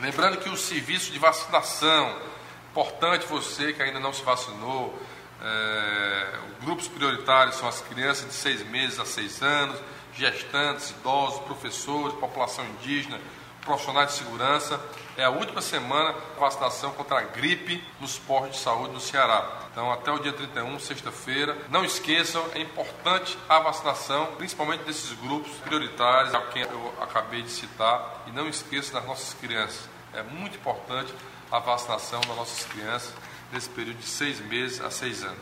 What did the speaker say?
Lembrando que o serviço de vacinação, importante você que ainda não se vacinou, grupos prioritários são as crianças de 6 meses a 6 anos, gestantes, idosos, professores, população indígena, profissionais de segurança. É a última semana de vacinação contra a gripe nos postos de saúde no Ceará. Então, até o dia 31, sexta-feira. Não esqueçam, é importante a vacinação, principalmente desses grupos prioritários, a quem eu acabei de citar. E não esqueçam das nossas crianças. É muito importante a vacinação das nossas crianças nesse período de 6 meses a 6 anos.